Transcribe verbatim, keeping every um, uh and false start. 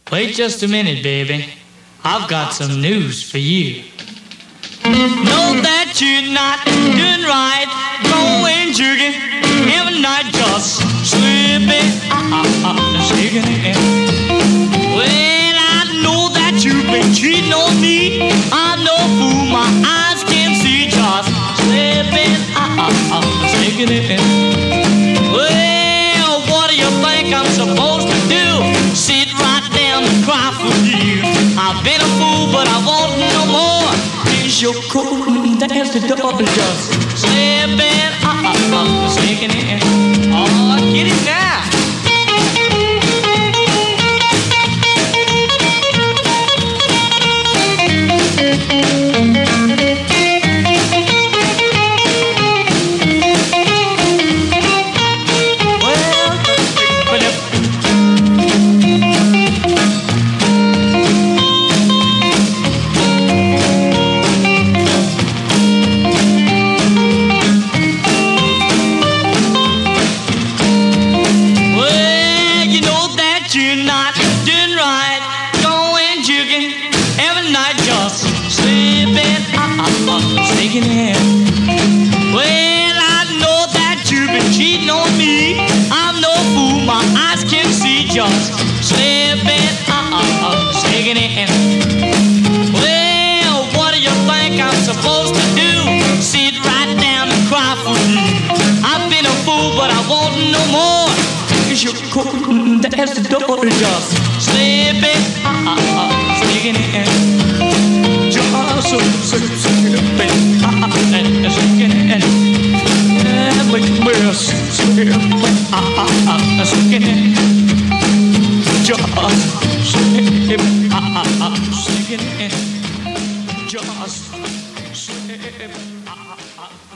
Wait just a minute, baby. I've got some news for you. Know that you're not doing right, going jugging every night, just slipping, ah, ah, ah, sneaking in. Well, I know that you've been cheating on me. I'm no fool, my eyes can see, just slipping, ah, ah, ah, sneaking in. Well, what do you think I'm supposed to do? Sit right down and cry for you. I've been a fool, but I won't no more. Here's your coat and there's the door, just slipping, ah, ah, ah, sneaking in. Oh, get it now. Well, I know that you've been cheating on me. I'm no fool, my eyes can see, just slipping, uh, uh, uh, sneaking in. Well, what do you think I'm supposed to do? Sit right down and cry for you. I've been a fool, but I won't no more. Cause you're cool, there's the door, just slipping, uh, uh, uh, sneaking in. Just slipping, uh, uh, and sneaking in. Every best slipping, uh, uh, uh, sneaking in. Just slipping, uh, uh, uh, sneaking in. Just slipping, uh, uh, uh.